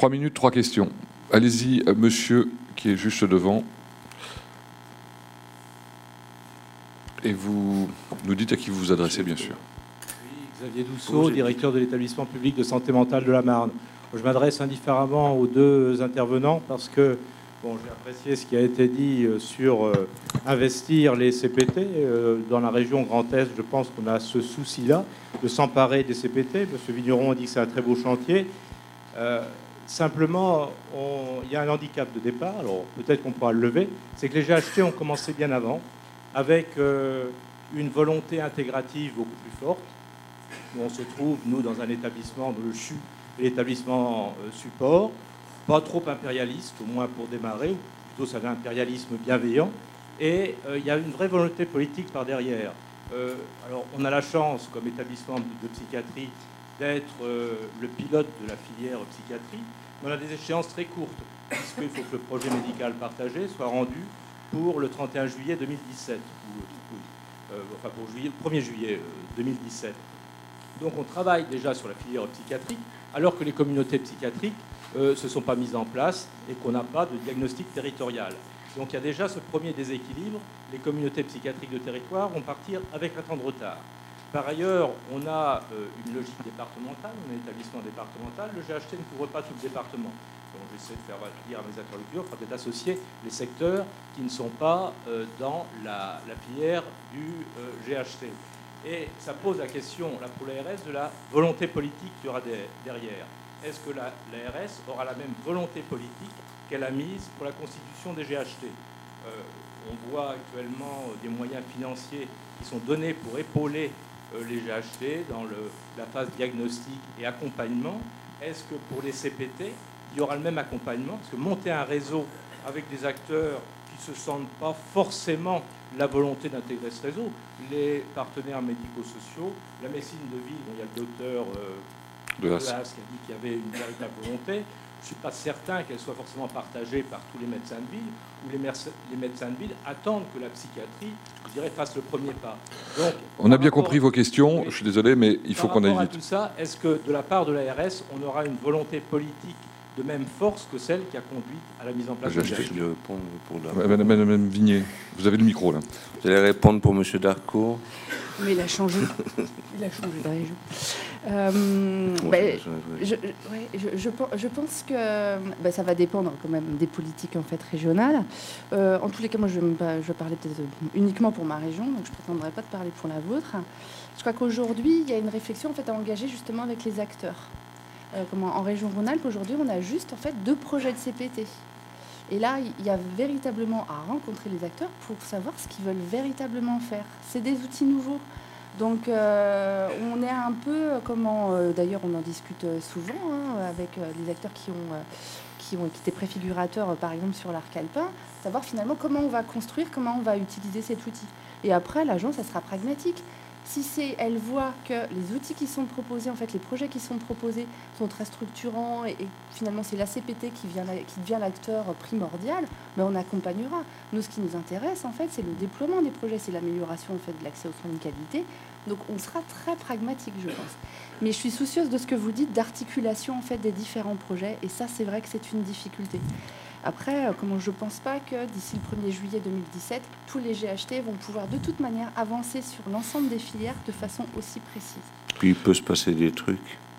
3 minutes, 3 questions. Allez-y, monsieur qui est juste devant. Et vous nous dites à qui vous vous adressez, bien sûr. Oui, Xavier Dousseau, directeur de l'établissement public de santé mentale de la Marne. Je m'adresse indifféremment aux deux intervenants parce que bon, j'ai apprécié ce qui a été dit sur investir les CPT. Dans la région Grand Est, je pense qu'on a ce souci-là de s'emparer des CPT. Monsieur Vigneron a dit que c'est un très beau chantier. Simplement, il y a un handicap de départ, alors peut-être qu'on pourra le lever, c'est que les GHT ont commencé bien avant, avec une volonté intégrative beaucoup plus forte, où on se trouve, nous, dans un établissement, dans le CHU, l'établissement support, pas trop impérialiste, au moins pour démarrer, ou plutôt c'est un impérialisme bienveillant, et il y a une vraie volonté politique par derrière. Alors, on a la chance, comme établissement de psychiatrie, d'être le pilote de la filière psychiatrie, mais on a des échéances très courtes, puisqu'il faut que le projet médical partagé soit rendu pour le 31 juillet 2017, enfin pour le 1er juillet 2017. Donc on travaille déjà sur la filière psychiatrique, alors que les communautés psychiatriques ne se sont pas mises en place et qu'on n'a pas de diagnostic territorial. Donc il y a déjà ce premier déséquilibre. Les communautés psychiatriques de territoire vont partir avec un temps de retard. Par ailleurs, on a une logique départementale, on est un établissement départemental. Le GHT ne couvre pas tout le département. Donc j'essaie de faire dire à mes interlocuteurs, il faut d'associer les secteurs qui ne sont pas dans la filière du GHT. Et ça pose la question, là, pour l'ARS, de la volonté politique qu'il y aura derrière. Est-ce que l'ARS aura la même volonté politique qu'elle a mise pour la constitution des GHT? On voit actuellement des moyens financiers qui sont donnés pour épauler les GHT dans la phase diagnostic et accompagnement. Est-ce que pour les CPT, il y aura le même accompagnement? Parce que monter un réseau avec des acteurs qui ne se sentent pas forcément la volonté d'intégrer ce réseau, les partenaires médico-sociaux, la médecine de ville, il y a le docteur Dehaas qui a dit qu'il y avait une véritable volonté. Je ne suis pas certain qu'elle soit forcément partagée par tous les médecins de ville, ou les médecins de ville attendent que la psychiatrie, je dirais, fasse le premier pas. Donc, on a bien compris vos questions, je suis désolé, mais il faut qu'on aille vite. Tout ça, est-ce que de la part de l'ARS, on aura une volonté politique de même force que celle qui a conduit à la mise en place de la... Madame Vignier, vous avez le micro, là. Vous allez répondre pour Monsieur Darcourt. Mais il a changé. Il a changé de région. Je pense que ça va dépendre quand même des politiques en fait régionales. En tous les cas, moi, je parlais peut-être uniquement pour ma région, donc je ne prétendrai pas de parler pour la vôtre. Je crois qu'aujourd'hui, il y a une réflexion en fait à engager justement avec les acteurs. En région Rhône-Alpes, aujourd'hui, on a juste en fait 2 projets de CPT. Et là, il y a véritablement à rencontrer les acteurs pour savoir ce qu'ils veulent véritablement faire. C'est des outils nouveaux. Donc, on est un peu d'ailleurs, on en discute souvent avec les acteurs qui étaient préfigurateurs, par exemple, sur l'arc alpin, savoir finalement comment on va construire, comment on va utiliser cet outil. Et après, l'agence, ça sera pragmatique. Si elle voit que les outils qui sont proposés, en fait, les projets qui sont proposés sont très structurants et finalement c'est la CPT qui devient l'acteur primordial, ben on accompagnera. Nous, ce qui nous intéresse, en fait, c'est le déploiement des projets, c'est l'amélioration en fait, de l'accès aux soins de qualité. Donc on sera très pragmatique, je pense. Mais je suis soucieuse de ce que vous dites d'articulation en fait, des différents projets et ça, c'est vrai que c'est une difficulté. Après, je ne pense pas que d'ici le 1er juillet 2017, tous les GHT vont pouvoir de toute manière avancer sur l'ensemble des filières de façon aussi précise. Puis il peut se passer des trucs.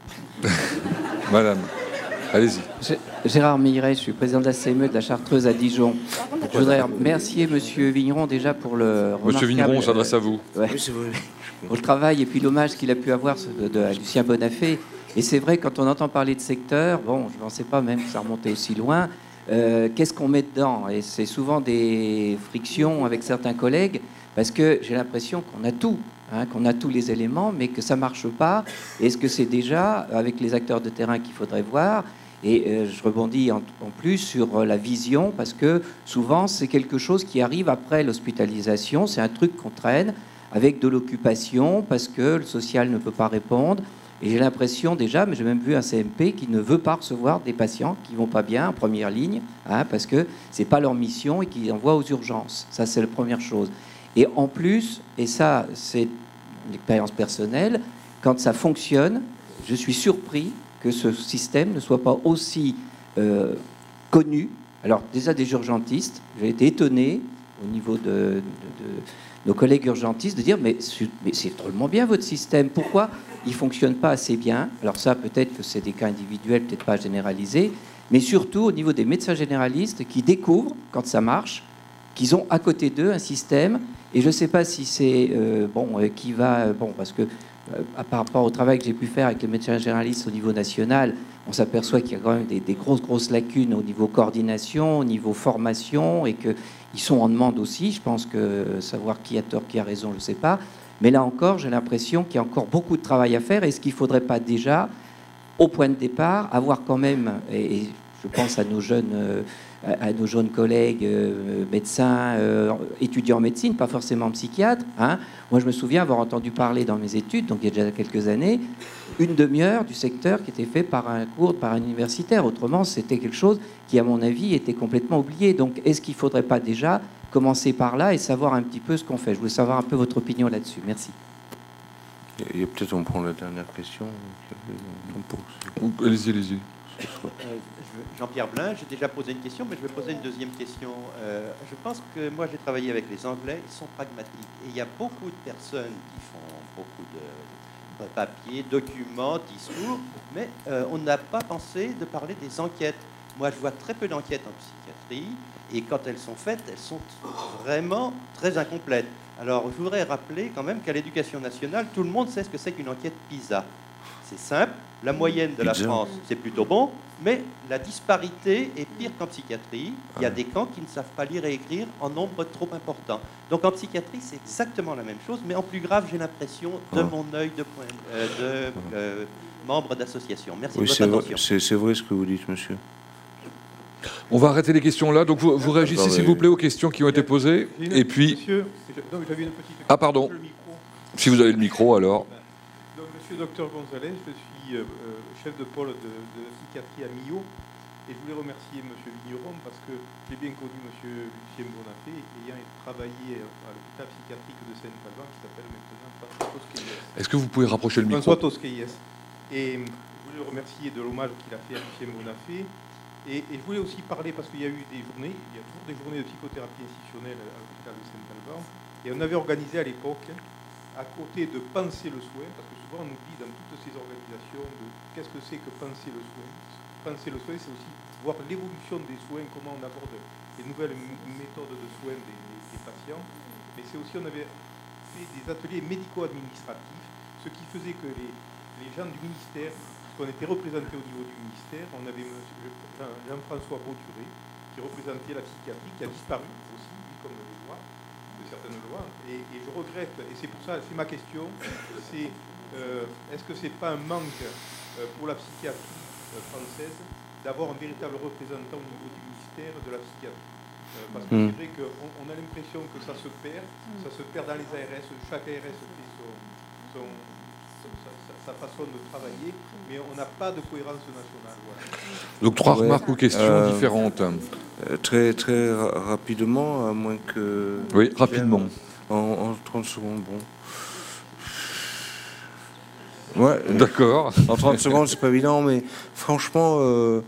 Madame, allez-y. Gérard Meilleret, je suis président de la CME de la Chartreuse à Dijon. Je voudrais remercier Monsieur Vigneron déjà pour le remarquable... Monsieur Vigneron, on s'adresse à vous. Ouais, pour le travail et puis l'hommage qu'il a pu avoir à Lucien Bonafé. Et c'est vrai, quand on entend parler de secteur, bon, je ne pensais pas même que ça remontait aussi loin. Qu'est-ce qu'on met dedans? Et c'est souvent des frictions avec certains collègues parce que j'ai l'impression qu'on a tout, qu'on a tous les éléments, mais que ça marche pas. Est-ce que c'est déjà avec les acteurs de terrain qu'il faudrait voir? Et je rebondis en plus sur la vision parce que souvent c'est quelque chose qui arrive après l'hospitalisation. C'est un truc qu'on traîne avec de l'occupation parce que le social ne peut pas répondre. Et j'ai l'impression déjà, mais j'ai même vu un CMP qui ne veut pas recevoir des patients qui vont pas bien en première ligne, parce que c'est pas leur mission et qu'ils envoient aux urgences. Ça, c'est la première chose. Et en plus, et ça, c'est une expérience personnelle, quand ça fonctionne, je suis surpris que ce système ne soit pas aussi connus. Alors déjà des urgentistes, j'ai été étonné au niveau de nos collègues urgentistes de dire mais c'est drôlement bien votre système, pourquoi il ne fonctionne pas assez bien? Alors ça, peut-être que c'est des cas individuels, peut-être pas généralisés, mais surtout au niveau des médecins généralistes qui découvrent, quand ça marche, qu'ils ont à côté d'eux un système, et je ne sais pas si c'est qui va... parce que par rapport au travail que j'ai pu faire avec les médecins généralistes au niveau national, on s'aperçoit qu'il y a quand même des grosses lacunes au niveau coordination, au niveau formation, et qu'ils sont en demande aussi. Je pense que savoir qui a tort, qui a raison, je ne sais pas. Mais là encore, j'ai l'impression qu'il y a encore beaucoup de travail à faire. Est-ce qu'il ne faudrait pas déjà, au point de départ, avoir quand même, et je pense à nos jeunes collègues médecins, étudiants en médecine, pas forcément psychiatres. Hein. Moi, je me souviens avoir entendu parler dans mes études, donc il y a déjà quelques années, une demi-heure du secteur qui était fait par un universitaire. Autrement, c'était quelque chose qui, à mon avis, était complètement oublié. Donc, est-ce qu'il ne faudrait pas déjà commencer par là et savoir un petit peu ce qu'on fait? Je voulais savoir un peu votre opinion là-dessus. Merci. Et peut-être on prend la dernière question. Allez-y. Jean-Pierre Blin, j'ai déjà posé une question, mais je vais poser une deuxième question. Je pense que moi, j'ai travaillé avec les Anglais, ils sont pragmatiques. Et il y a beaucoup de personnes qui font beaucoup de papiers, documents, discours, mais on n'a pas pensé de parler des enquêtes. Moi, je vois très peu d'enquêtes en psychiatrie, et quand elles sont faites, elles sont vraiment très incomplètes. Alors, je voudrais rappeler quand même qu'à l'éducation nationale, tout le monde sait ce que c'est qu'une enquête PISA. C'est simple, la moyenne de la France, c'est plutôt bon, mais la disparité est pire qu'en psychiatrie. Il y a des camps qui ne savent pas lire et écrire en nombre trop important. Donc en psychiatrie, c'est exactement la même chose, mais en plus grave, j'ai l'impression, de mon œil de membre d'association. Merci de votre attention. C'est vrai ce que vous dites, monsieur. On va arrêter les questions là. Donc vous réagissez, s'il vous plaît, aux questions qui ont été posées. Et puis... Ah, pardon. Si vous avez le micro, alors... Monsieur Dr Gonzalez, je suis chef de pôle de psychiatrie à Millau, et je voulais remercier Monsieur Vigneron parce que j'ai bien connu Monsieur Lucien Bonafé, ayant travaillé à l'hôpital psychiatrique de Saint-Alban, qui s'appelle maintenant François Tosquelles. Est-ce que vous pouvez rapprocher le micro? François Tosquelles. Et je voulais le remercier de l'hommage qu'il a fait à Lucien Bonafé. Et je voulais aussi parler, parce qu'il y a eu des journées, il y a toujours des journées de psychothérapie institutionnelle à l'hôpital de Saint-Alban, et on avait organisé à l'époque, à côté de penser le soin, parce que souvent on oublie dans toutes ces organisations de qu'est-ce que c'est que penser le soin. Penser le soin, c'est aussi voir l'évolution des soins, comment on aborde les nouvelles méthodes de soins des patients. Mais c'est aussi, on avait fait des ateliers médico-administratifs, ce qui faisait que les gens du ministère, qu'on était représentés au niveau du ministère, on avait Jean-François Bauduré, qui représentait la psychiatrie, qui a disparu aussi, lui, comme les lois, de certaines lois. Et je regrette, et c'est pour ça, c'est ma question, c'est est-ce que c'est pas un manque pour la psychiatrie française d'avoir un véritable représentant au niveau du ministère de la psychiatrie? Parce que c'est vrai qu'on a l'impression que ça se perd dans les ARS, chaque ARS fait sa façon de travailler, mais on n'a pas de cohérence nationale. Voilà. Donc 3 remarques ou questions différentes. Très rapidement, à moins que... Oui, rapidement. En 30 secondes, bon. Ouais, d'accord. En 30 secondes, c'est pas évident, mais franchement,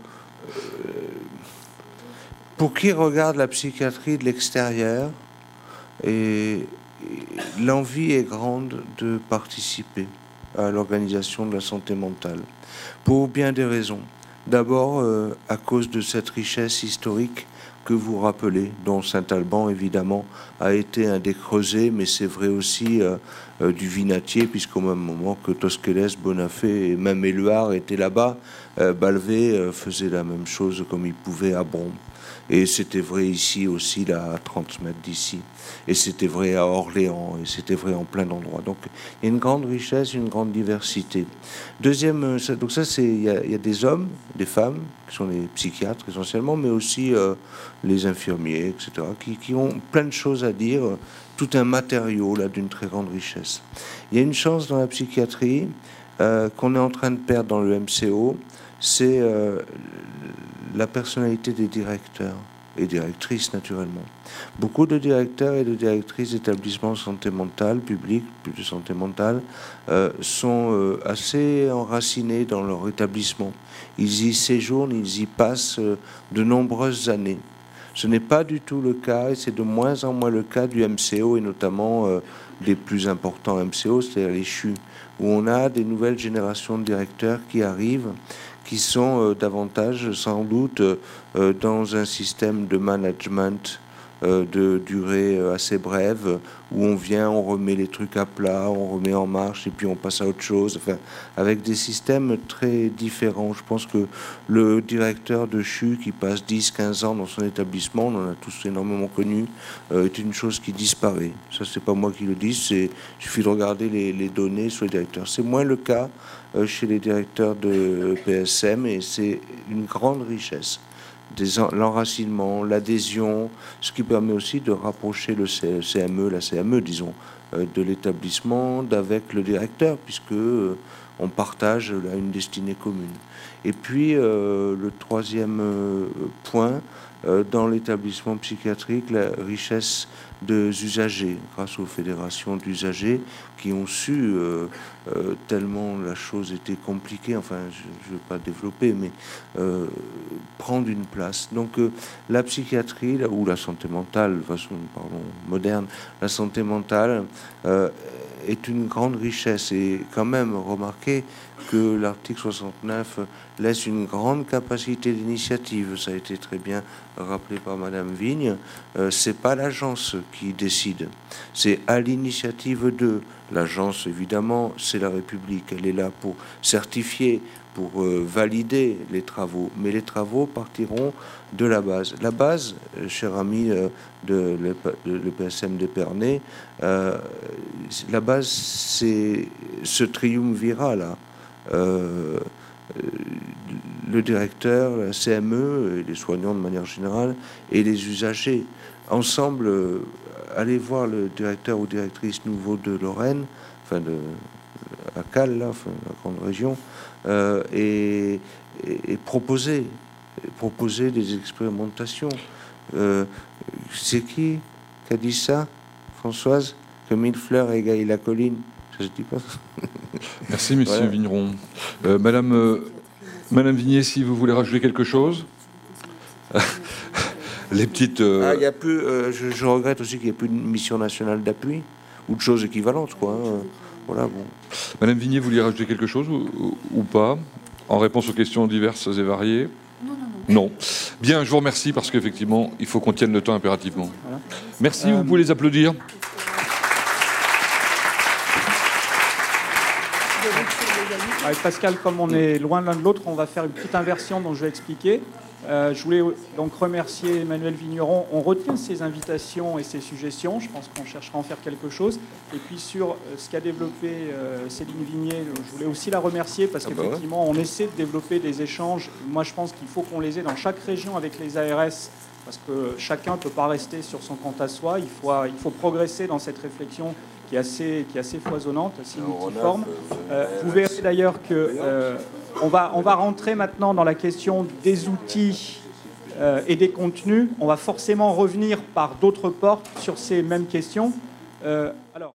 pour qui regarde la psychiatrie de l'extérieur, et l'envie est grande de participer à l'organisation de la santé mentale, pour bien des raisons. D'abord, à cause de cette richesse historique que vous rappelez, dont Saint-Alban, évidemment, a été un des creusets, mais c'est vrai aussi du Vinatier, puisqu'au même moment que Tosquelles, Bonafé et même Éluard étaient là-bas, Balvé faisait la même chose comme il pouvait à Bron. Et c'était vrai ici aussi, là, à 30 mètres d'ici. Et c'était vrai à Orléans, et c'était vrai en plein d'endroits. Donc, il y a une grande richesse, une grande diversité. Deuxième, donc ça, il y a des hommes, des femmes, qui sont les psychiatres essentiellement, mais aussi les infirmiers, etc., qui ont plein de choses à dire, tout un matériau, là, d'une très grande richesse. Il y a une chance dans la psychiatrie qu'on est en train de perdre dans le MCO, c'est la personnalité des directeurs. et directrices naturellement. Beaucoup de directeurs et de directrices d'établissements de santé mentale, publics, de santé mentale, sont assez enracinés dans leur établissement. Ils y séjournent, ils y passent de nombreuses années. Ce n'est pas du tout le cas, et c'est de moins en moins le cas du MCO, et notamment des plus importants MCO, c'est-à-dire les CHU, où on a des nouvelles générations de directeurs qui arrivent, qui sont davantage, sans doute, dans un système de management de durée assez brève, où on vient, on remet les trucs à plat, on remet en marche, et puis on passe à autre chose, enfin, avec des systèmes très différents. Je pense que le directeur de CHU qui passe 10-15 ans dans son établissement, on en a tous énormément connu, est une chose qui disparaît. Ça, c'est pas moi qui le dis, il suffit de regarder les données sur les directeurs. C'est moins le cas chez les directeurs de PSM, et c'est une grande richesse. L'enracinement, l'adhésion, ce qui permet aussi de rapprocher le CME, la CME, disons, de l'établissement d'avec le directeur, puisque on partage là une destinée commune. Et puis, le troisième point, dans l'établissement psychiatrique, la richesse des usagers, grâce aux fédérations d'usagers qui ont su, tellement la chose était compliquée, enfin je ne veux pas développer, mais prendre une place. Donc la psychiatrie, ou la santé mentale, de façon pardon, moderne, la santé mentale est une grande richesse. Et quand même, remarquez que l'article 69 laisse une grande capacité d'initiative. Ça a été très bien rappelé par Madame Vigne. C'est pas l'agence qui décide, c'est à l'initiative de l'agence. Évidemment, c'est la République. Elle est là pour certifier, pour valider les travaux. Mais les travaux partiront de la base. La base, cher ami de le PSM d'Épernay, la base, c'est ce triumvirat là. Le directeur, la CME, et les soignants de manière générale, et les usagers. Ensemble, allez voir le directeur ou directrice nouveau de Lorraine, enfin de la CAL, là, enfin la grande région, et proposer des expérimentations. C'est qui a dit ça, Françoise? Que 1000 fleurs égayent la colline. Ça se dit pas. Merci, monsieur voilà. Vigneron. Madame Vignier, si vous voulez rajouter quelque chose. Les petites... il y a plus, je regrette aussi qu'il n'y ait plus de mission nationale d'appui, ou de choses équivalentes, quoi. Hein. Voilà, bon. Madame Vignier, vous vouliez rajouter quelque chose ou pas, en réponse aux questions diverses et variées? Non. Bien, je vous remercie, parce qu'effectivement, il faut qu'on tienne le temps impérativement. Voilà. Merci, vous pouvez les applaudir. Avec Pascal, comme on est loin l'un de l'autre, on va faire une petite inversion dont je vais expliquer. Je voulais donc remercier Emmanuel Vigneron. On retient ses invitations et ses suggestions. Je pense qu'on cherchera à en faire quelque chose. Et puis sur ce qu'a développé Céline Vignier, je voulais aussi la remercier parce qu'effectivement, on essaie de développer des échanges. Moi, je pense qu'il faut qu'on les ait dans chaque région avec les ARS parce que chacun ne peut pas rester sur son compte à soi. Il faut progresser dans cette réflexion qui est assez foisonnante, assez multiforme. Vous verrez d'ailleurs que on va rentrer maintenant dans la question des outils et des contenus. On va forcément revenir par d'autres portes sur ces mêmes questions. Alors.